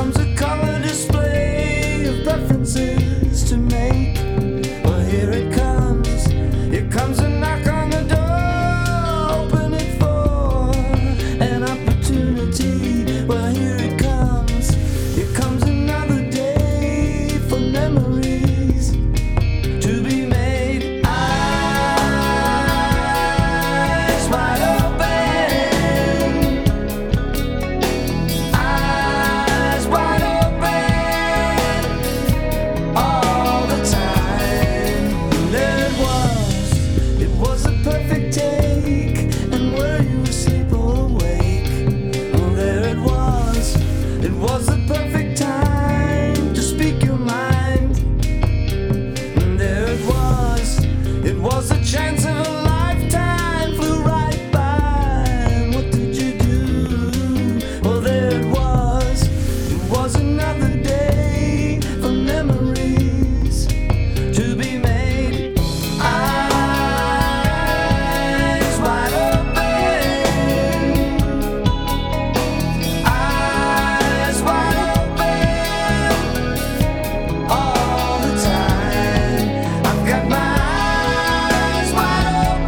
comes a color display of preferences to make. Well, here it comes. Here comes a knock on the door. Open it for an opportunity. Well, here it comes. Here comes another day for memories to be made. Eyes wide open. Eyes wide open all the time. And there it was a perfect take. And were you asleep or awake? Oh, there it was the perfect time to speak your mind. And there it was a chance of a lifetime, flew right by. And what did you do? Well, there it was another day for memories to be made. Eyes wide open. Eyes wide open all the time. I've got my eyes wide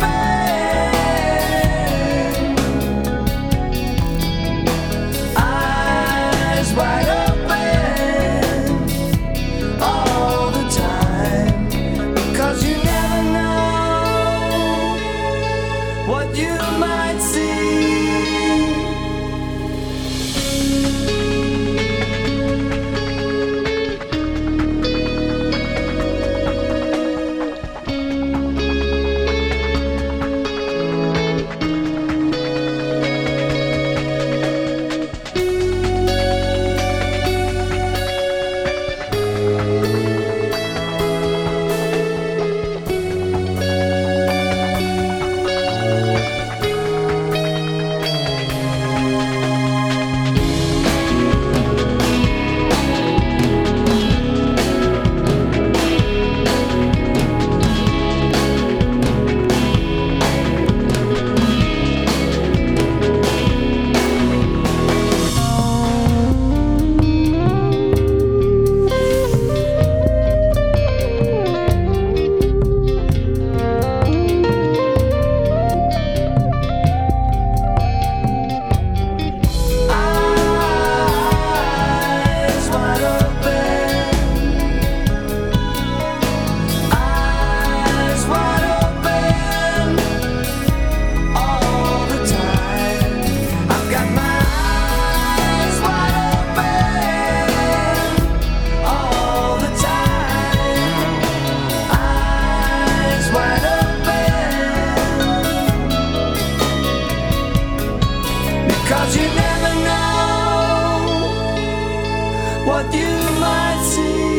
open. Eyes wide open all the time. Because you never know what you might see. Eyes wide open. Eyes wide open all the time. I've got my eyes wide open all the time. Eyes wide open. Because you never know what you might see.